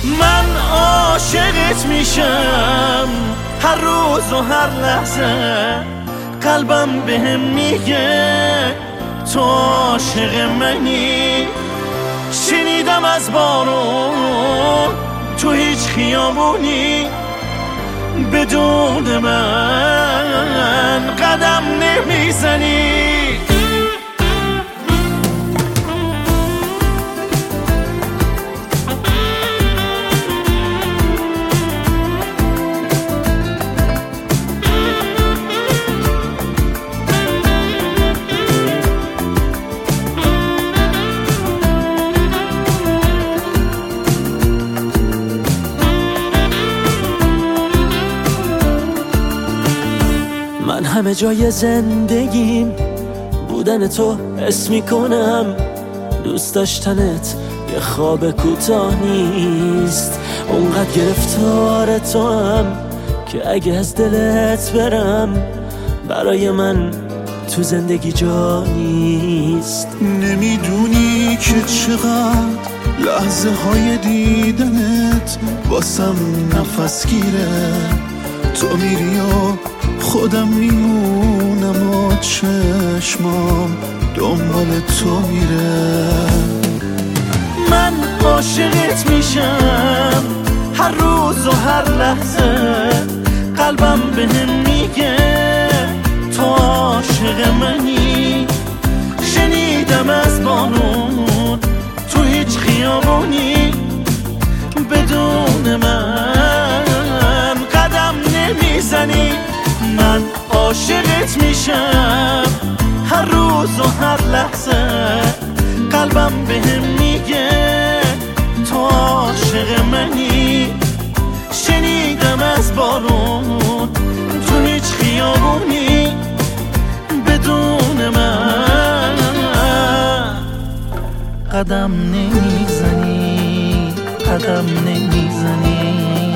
من عاشقت میشم هر روز و هر لحظه، قلبم بهم میگه تو عاشق منی. شنیدم از بارون تو هیچ خیابونی بدون من قدم نمیزنی. من همه جای زندگیم بودن تو حس میکنم، دوست داشتنت یه خواب کوتاه نیست. اونقدر گرفتار تو هم که اگه از دلت برم برای من تو زندگی جا نیست. نمیدونی که چقدر لحظه های دیدنت واسم نفس گیره. تو میری و خودم میمونم و چشمام دنبال تو میره. من عاشقت میشم هر روز و هر لحظه، قلبم بهم میگه تو عاشق منی. شنیدم از بارون تو هیچ خیابونی بدون من قدم نمیزنی. من عاشقت میشم هر روز و هر لحظه، قلبم بهم میگه تو عاشق منی. شنیدم از بارون تو هیچ خیابونی بدون من قدم نمیزنی، قدم نمیزنی.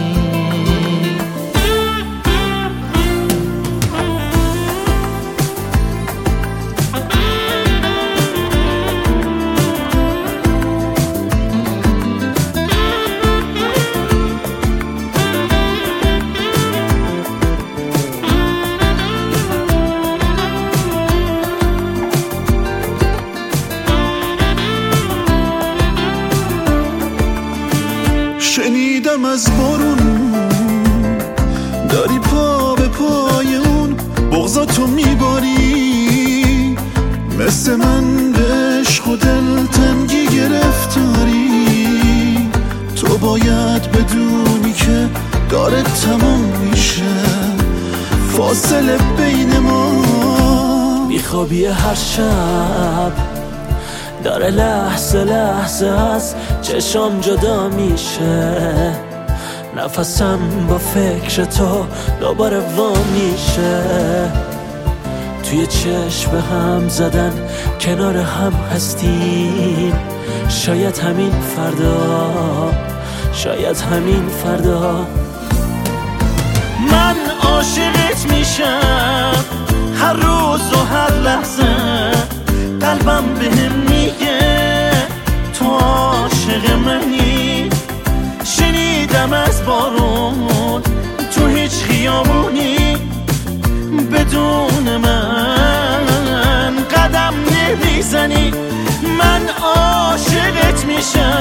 شنیدم از بارون داری پا به پای اون بغضاتو میباری، مثل من به عشق و دلتنگی گرفتاری. تو باید بدونی که داره تمام میشه فاصله بین ما. بیخوابی هر شب داره لحظه لحظه از چشام جدا میشه، نفسم با فکر تو دوباره وا میشه. توی چشم هم زدن کنار هم هستیم، شاید همین فردا، شاید همین فردا. من عاشقت میشم هر روز و هر لحظه، قلبم بهم میگه تو عاشق منی. شنیدم از بارون تو هیچ خیابونی بدون من قدم نمیزنی. من عاشقت میشم